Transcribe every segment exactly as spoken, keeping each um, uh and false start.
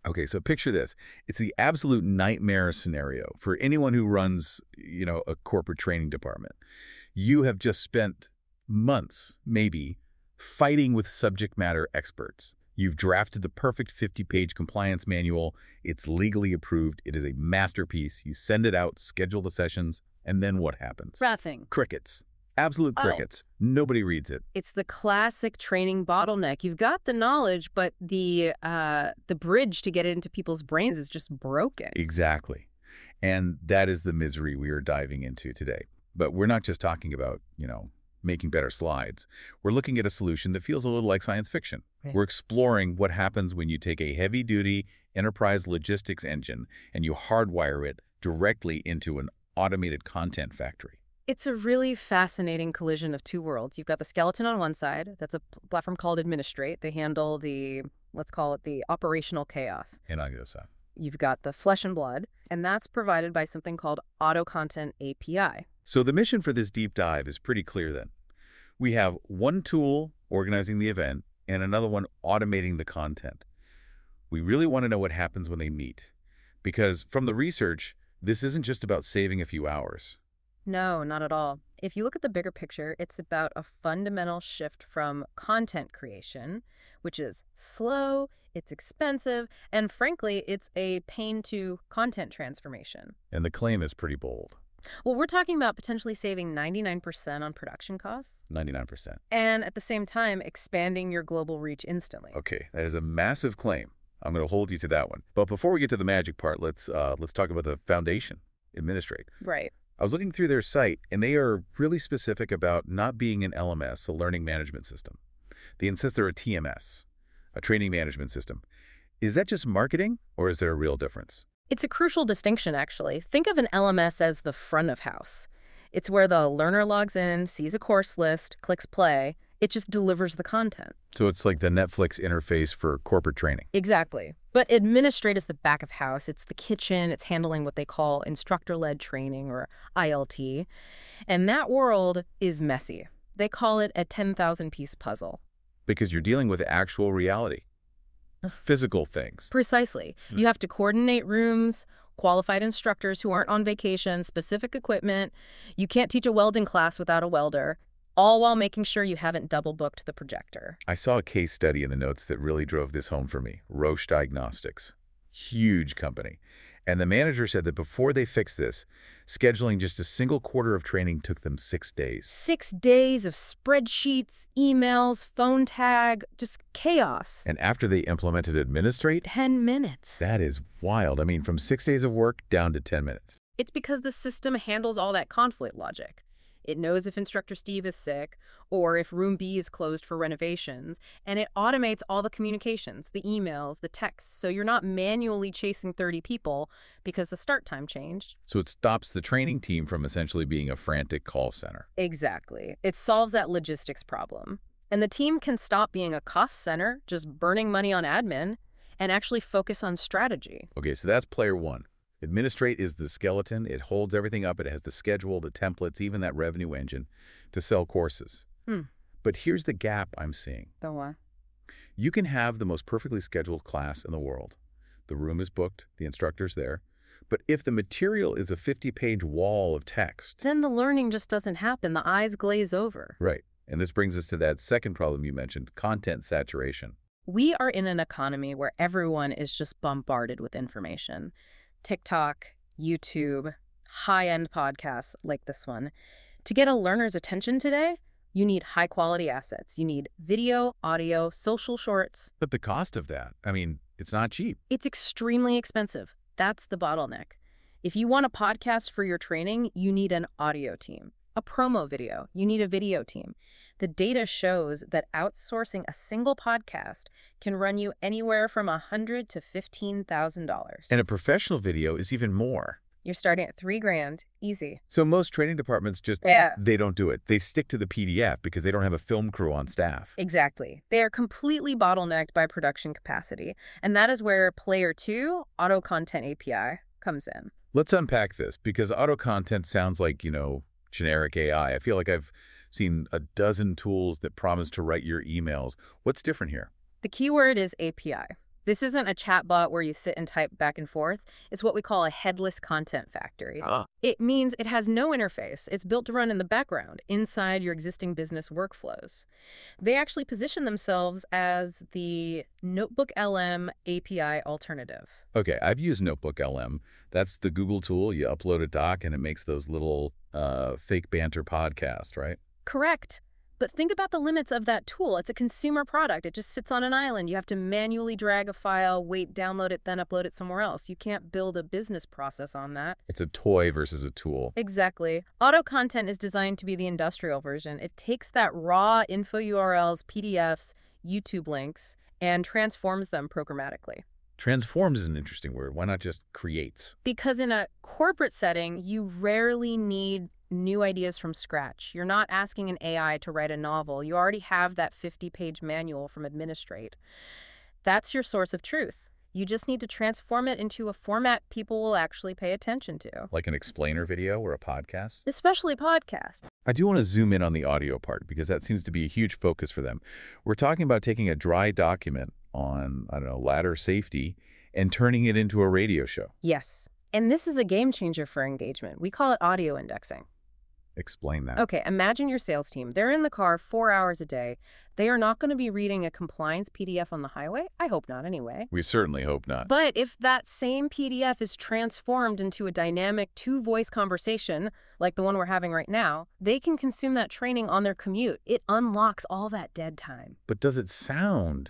Okay, so picture this. It's the absolute nightmare scenario for anyone who runs, you know, a corporate training department. You have just spent months, maybe, fighting with subject matter experts. You've drafted the perfect fifty-page compliance manual. It's legally approved. It is a masterpiece. You send it out, schedule the sessions, and then what happens? Nothing. Crickets. Absolute crickets. Oh. Nobody reads it. It's the classic training bottleneck. You've got the knowledge, but the uh, the bridge to get it into people's brains is just broken. Exactly. And that is the misery we are diving into today. But we're not just talking about, you know, making better slides. We're looking at a solution that feels a little like science fiction. Right. We're exploring what happens when you take a heavy-duty enterprise logistics engine and you hardwire it directly into an automated content factory. It's a really fascinating collision of two worlds. You've got the skeleton on one side. That's a platform called Administrate. They handle the, let's call it the operational chaos. And on the other side. You've got the flesh and blood, and that's provided by something called Auto Content A P I. So the mission for this deep dive is pretty clear then. We have one tool organizing the event and another one automating the content. We really want to know what happens when they meet. Because from the research, this isn't just about saving a few hours. No, not at all. If you look at the bigger picture, it's about a fundamental shift from content creation, which is slow, it's expensive, and frankly, it's a pain to content transformation. And the claim is pretty bold. Well, we're talking about potentially saving ninety-nine percent on production costs. ninety-nine percent. And at the same time, expanding your global reach instantly. Okay, that is a massive claim. I'm going to hold you to that one. But before we get to the magic part, let's uh, let's talk about the foundation, Administrate. Right. I was looking through their site, and they are really specific about not being an L M S, a learning management system. They insist they're a T M S, a training management system. Is that just marketing, or is there a real difference? It's a crucial distinction, actually. Think of an L M S as the front of house. It's where the learner logs in, sees a course list, clicks play. It just delivers the content. So it's like the Netflix interface for corporate training. Exactly. But Administrate is the back of house. It's the kitchen. It's handling what they call instructor-led training, or I L T. And that world is messy. They call it a ten thousand piece puzzle. Because you're dealing with actual reality. Physical things. Precisely. Hmm. You have to coordinate rooms, qualified instructors who aren't on vacation, specific equipment. You can't teach a welding class without a welder, all while making sure you haven't double-booked the projector. I saw a case study in the notes that really drove this home for me. Roche Diagnostics. Huge company. And the manager said that before they fixed this, scheduling just a single quarter of training took them six days. Six days of spreadsheets, emails, phone tag, just chaos. And after they implemented Administrate? Ten minutes. That is wild. I mean, from six days of work down to ten minutes. It's because the system handles all that conflict logic. It knows if Instructor Steve is sick or if Room B is closed for renovations, and it automates all the communications, the emails, the texts, so you're not manually chasing thirty people because the start time changed. So it stops the training team from essentially being a frantic call center. Exactly. It solves that logistics problem. And the team can stop being a cost center, just burning money on admin, and actually focus on strategy. Okay, so that's player one. Administrate is the skeleton. It holds everything up. It has the schedule, the templates, even that revenue engine to sell courses. Hmm. But here's the gap I'm seeing. The what? You can have the most perfectly scheduled class in the world. The room is booked. The instructor's there. But if the material is a fifty-page wall of text... then the learning just doesn't happen. The eyes glaze over. Right. And this brings us to that second problem you mentioned, content saturation. We are in an economy where everyone is just bombarded with information. TikTok, YouTube, high-end podcasts like this one. To get a learner's attention today, you need high-quality assets. You need video, audio, social shorts. But the cost of that, I mean, it's not cheap. It's extremely expensive. That's the bottleneck. If you want a podcast for your training, you need an audio team. A promo video, you need a video team. The data shows that outsourcing a single podcast can run you anywhere from one hundred thousand dollars to fifteen thousand dollars. And a professional video is even more. You're starting at three grand, easy. So most training departments just, yeah. they don't do it. They stick to the P D F because they don't have a film crew on staff. Exactly. They are completely bottlenecked by production capacity. And that is where player two, Auto Content A P I, comes in. Let's unpack this because auto content sounds like, you know, generic A I. I feel like I've seen a dozen tools that promise to write your emails. What's different here? The keyword is A P I. This isn't a chatbot where you sit and type back and forth. It's what we call a headless content factory. Ah. It means it has no interface. It's built to run in the background, inside your existing business workflows. They actually position themselves as the Notebook L M A P I alternative. Okay, I've used Notebook L M. That's the Google tool. You upload a doc and it makes those little uh, fake banter podcasts, right? Correct. But think about the limits of that tool. It's a consumer product. It just sits on an island. You have to manually drag a file, wait, download it, then upload it somewhere else. You can't build a business process on that. It's a toy versus a tool. Exactly. Auto content is designed to be the industrial version. It takes that raw info U R Ls, P D Fs, YouTube links, and transforms them programmatically. Transforms is an interesting word. Why not just creates? Because in a corporate setting, you rarely need new ideas from scratch. You're not asking an A I to write a novel. You already have that fifty-page manual from Administrate. That's your source of truth. You just need to transform it into a format people will actually pay attention to. Like an explainer video or a podcast? Especially podcast. I do want to zoom in on the audio part because that seems to be a huge focus for them. We're talking about taking a dry document on, I don't know, ladder safety and turning it into a radio show. Yes. And this is a game changer for engagement. We call it audio indexing. Explain that. Okay, imagine your sales team. They're in the car four hours a day. They are not going to be reading a compliance P D F on the highway. I hope not anyway. We certainly hope not. But if that same P D F is transformed into a dynamic two-voice conversation, like the one we're having right now, they can consume that training on their commute. It unlocks all that dead time. But does it sound,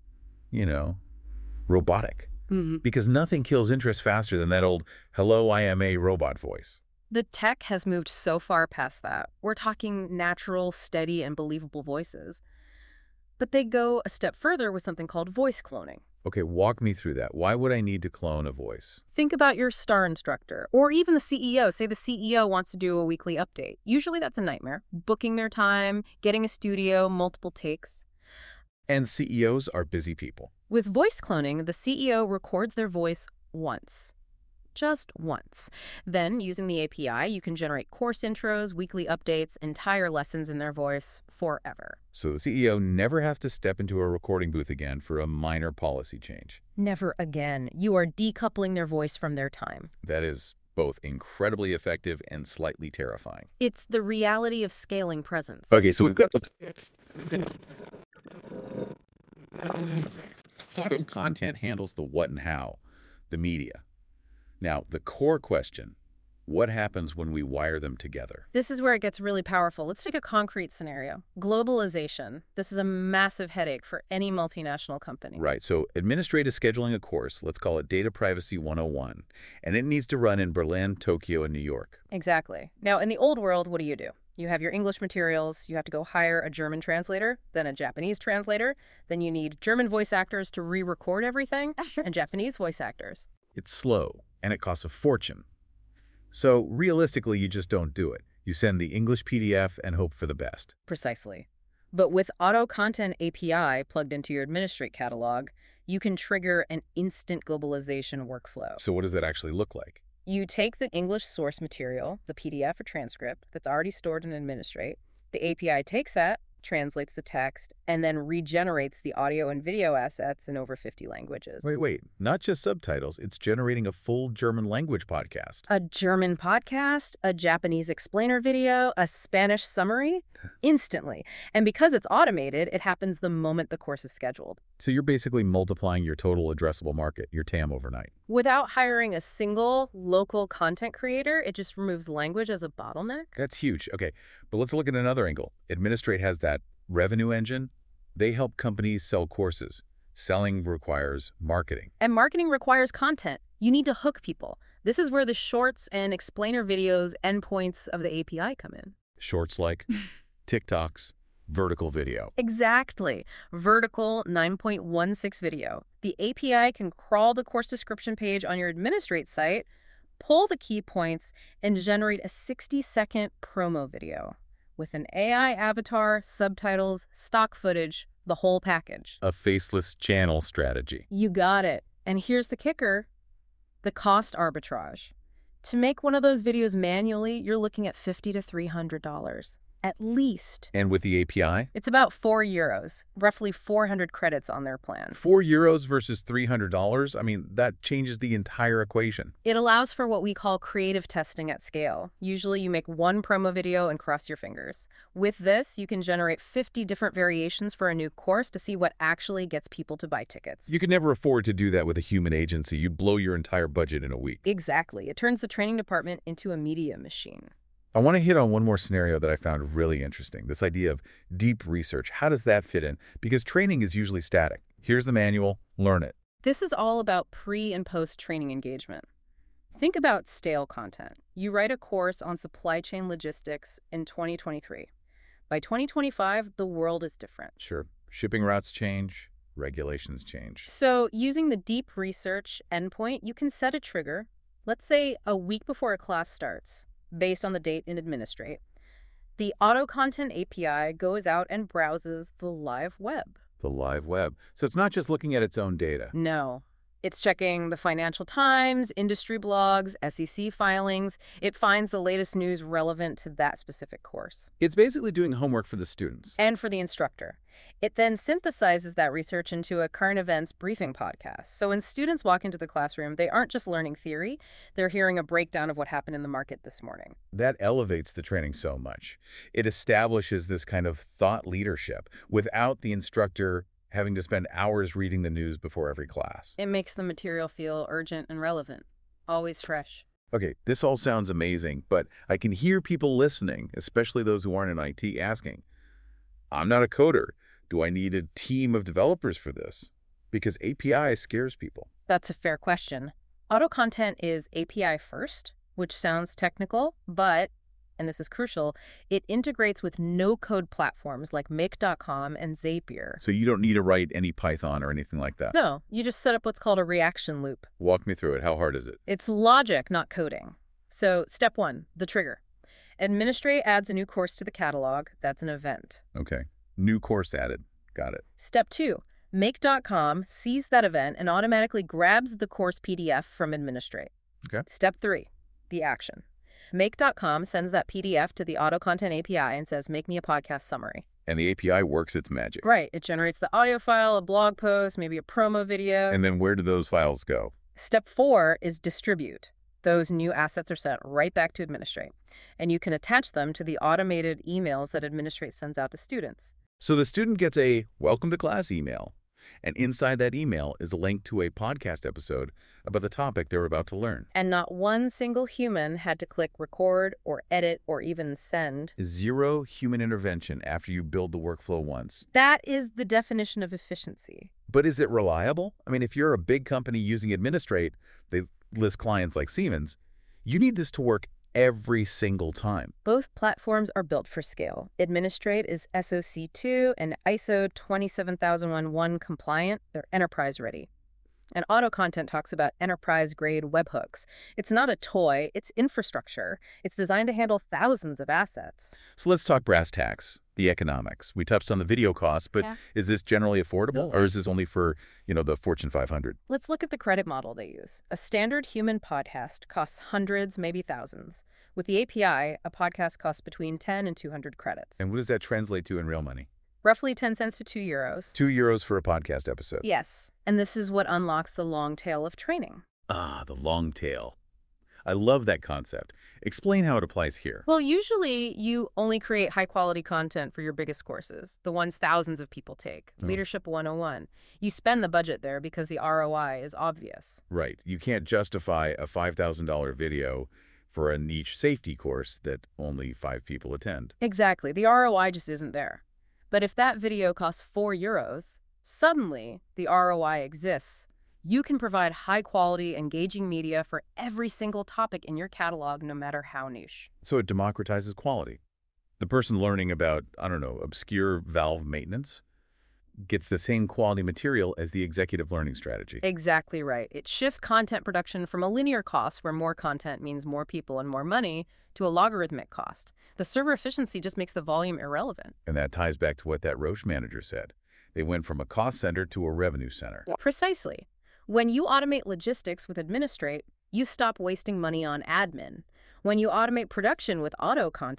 you know, robotic? Mm-hmm. Because nothing kills interest faster than that old, hello, I am a robot voice. The tech has moved so far past that. We're talking natural, steady, and believable voices. But they go a step further with something called voice cloning. Okay, walk me through that. Why would I need to clone a voice? Think about your star instructor, or even the C E O. Say the C E O wants to do a weekly update. Usually that's a nightmare. Booking their time, getting a studio, multiple takes. And C E Os are busy people. With voice cloning, the C E O records their voice once. Just once. Then, using the A P I, you can generate course intros, weekly updates, entire lessons in their voice forever. So the C E O never has to step into a recording booth again for a minor policy change. Never again. You are decoupling their voice from their time. That is both incredibly effective and slightly terrifying. It's the reality of scaling presence. Okay, so we've got the content handles the what and how, the media. Now, the core question, what happens when we wire them together? This is where it gets really powerful. Let's take a concrete scenario. Globalization. This is a massive headache for any multinational company. Right. So Administrate is scheduling a course, let's call it Data Privacy one oh one, and it needs to run in Berlin, Tokyo, and New York. Exactly. Now, in the old world, what do you do? You have your English materials, you have to go hire a German translator, then a Japanese translator, then you need German voice actors to re-record everything, and Japanese voice actors. It's slow, and it costs a fortune. So realistically, you just don't do it. You send the English P D F and hope for the best. Precisely. But with Auto Content A P I plugged into your Administrate catalog, you can trigger an instant globalization workflow. So what does that actually look like? You take the English source material, the P D F or transcript, that's already stored in Administrate. The A P I takes that, translates the text, and then regenerates the audio and video assets in over fifty languages. Wait, wait. Not just subtitles. It's generating a full German language podcast. A German podcast, a Japanese explainer video, a Spanish summary, instantly. And because it's automated, it happens the moment the course is scheduled. So you're basically multiplying your total addressable market, your T A M, overnight. Without hiring a single local content creator, it just removes language as a bottleneck. That's huge. Okay, but let's look at another angle. Administrate has that revenue engine. They help companies sell courses. Selling requires marketing. And marketing requires content. You need to hook people. This is where the shorts and explainer videos endpoints of the A P I come in. Shorts like TikToks, vertical video. Exactly. Vertical nine point one six video. The A P I can crawl the course description page on your Administrate site, pull the key points, and generate a sixty second promo video with an A I avatar, subtitles, stock footage, the whole package. A faceless channel strategy. You got it. And here's the kicker, the cost arbitrage. To make one of those videos manually, you're looking at fifty to three hundred dollars. At least. And with the A P I? It's about four euros, roughly four hundred credits on their plan. Four euros versus three hundred dollars? I mean, that changes the entire equation. It allows for what we call creative testing at scale. Usually you make one promo video and cross your fingers. With this, you can generate fifty different variations for a new course to see what actually gets people to buy tickets. You could never afford to do that with a human agency. You'd blow your entire budget in a week. Exactly. It turns the training department into a media machine. I want to hit on one more scenario that I found really interesting. This idea of deep research. How does that fit in? Because training is usually static. Here's the manual, learn it. This is all about pre- and post-training engagement. Think about stale content. You write a course on supply chain logistics in twenty twenty-three. By twenty twenty-five, the world is different. Sure. Shipping routes change, regulations change. So using the deep research endpoint, you can set a trigger, let's say a week before a class starts, based on the date in Administrate. The Auto Content A P I goes out and browses the live web. The live web. So it's not just looking at its own data. No. It's checking the Financial Times, industry blogs, S E C filings. It finds the latest news relevant to that specific course. It's basically doing homework for the students. And for the instructor. It then synthesizes that research into a current events briefing podcast. So when students walk into the classroom, they aren't just learning theory, they're hearing a breakdown of what happened in the market this morning. That elevates the training so much. It establishes this kind of thought leadership without the instructor having to spend hours reading the news before every class. It makes the material feel urgent and relevant, always fresh. Okay, this all sounds amazing, but I can hear people listening, especially those who aren't in I T, asking, I'm not a coder. Do I need a team of developers for this? Because A P I scares people. That's a fair question. Auto Content is A P I first, which sounds technical, but, and this is crucial, it integrates with no-code platforms like Make dot com and Zapier. So you don't need to write any Python or anything like that? No, you just set up what's called a reaction loop. Walk me through it. How hard is it? It's logic, not coding. So step one, the trigger. Administrate adds a new course to the catalog. That's an event. Okay. New course added. Got it. Step two, Make dot com sees that event and automatically grabs the course P D F from Administrate. Okay. Step three, the action. Make dot com sends that P D F to the Auto Content A P I and says, make me a podcast summary. And the A P I works its magic. Right. It generates the audio file, a blog post, maybe a promo video. And then where do those files go? Step four is distribute. Those new assets are sent right back to Administrate. And you can attach them to the automated emails that Administrate sends out to students. So the student gets a welcome to class email. And inside that email is a link to a podcast episode about the topic they're about to learn. And not one single human had to click record or edit or even send. Zero human intervention after you build the workflow once. That is the definition of efficiency. But is it reliable? I mean, if you're a big company using Administrate, they list clients like Siemens, you need this to work every single time. Both platforms are built for scale. Administrate is S O C two and I S O twenty-seven thousand one compliant. They're enterprise ready. And Auto Content talks about enterprise-grade webhooks. It's not a toy, it's infrastructure. It's designed to handle thousands of assets. So let's talk brass tacks, the economics. We touched on the video costs, but Yeah. is this generally affordable, No. or is this only for, you know, the Fortune five hundred? Let's look at the credit model they use. A standard human podcast costs hundreds, maybe thousands. With the A P I, a podcast costs between ten and two hundred credits. And what does that translate to in real money? Roughly ten cents to two euros. Two euros for a podcast episode. Yes. And this is what unlocks the long tail of training. Ah, the long tail. I love that concept. Explain how it applies here. Well, usually you only create high-quality content for your biggest courses, the ones thousands of people take. Oh. Leadership one oh one. You spend the budget there because the R O I is obvious. Right. You can't justify a five thousand dollar video for a niche safety course that only five people attend. Exactly. The R O I just isn't there. But if that video costs four euros, suddenly the R O I exists. You can provide high-quality, engaging media for every single topic in your catalog, no matter how niche. So it democratizes quality. The person learning about, I don't know, obscure valve maintenance gets the same quality material as the executive learning strategy. Exactly right. It shifts content production from a linear cost, where more content means more people and more money, to a logarithmic cost. The server efficiency just makes the volume irrelevant. And that ties back to what that Roche manager said. They went from a cost center to a revenue center. Precisely. When you automate logistics with Administrate, you stop wasting money on admin. When you automate production with Auto Content,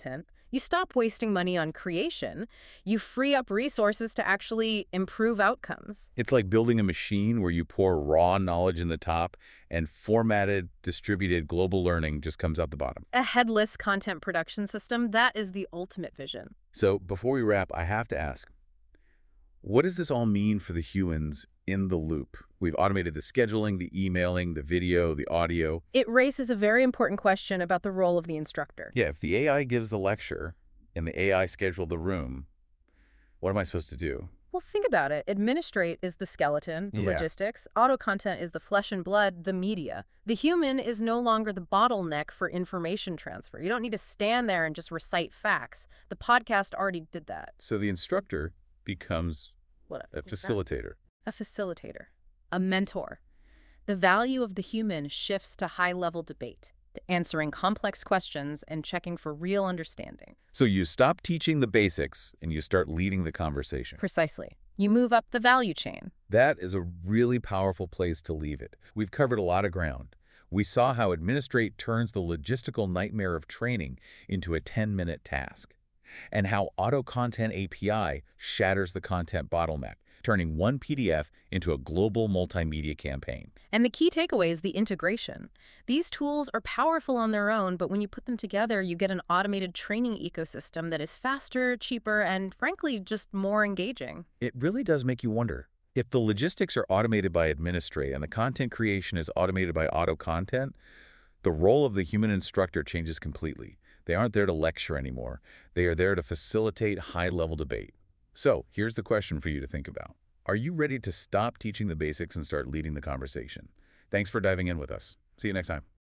You stop wasting money on creation. You free up resources to actually improve outcomes. It's like building a machine where you pour raw knowledge in the top and formatted, distributed global learning just comes out the bottom. A headless content production system, that is the ultimate vision. So before we wrap, I have to ask, what does this all mean for the humans in the loop? We've automated the scheduling, the emailing, the video, the audio. It raises a very important question about the role of the instructor. Yeah, if the A I gives the lecture and the A I scheduled the room, what am I supposed to do? Well, think about it. Administrate is the skeleton, the Yeah. logistics. Auto content is the flesh and blood, the media. The human is no longer the bottleneck for information transfer. You don't need to stand there and just recite facts. The podcast already did that. So the instructor becomes What a is that? facilitator. A facilitator, a mentor. The value of the human shifts to high-level debate, to answering complex questions and checking for real understanding. So you stop teaching the basics and you start leading the conversation. Precisely. You move up the value chain. That is a really powerful place to leave it. We've covered a lot of ground. We saw how Administrate turns the logistical nightmare of training into a ten-minute task, and how Auto Content A P I shatters the content bottleneck, turning one P D F into a global multimedia campaign. And the key takeaway is the integration. These tools are powerful on their own, but when you put them together, you get an automated training ecosystem that is faster, cheaper, and frankly, just more engaging. It really does make you wonder, if the logistics are automated by Administrate and the content creation is automated by Auto Content, the role of the human instructor changes completely. They aren't there to lecture anymore. They are there to facilitate high-level debate. So here's the question for you to think about. Are you ready to stop teaching the basics and start leading the conversation? Thanks for diving in with us. See you next time.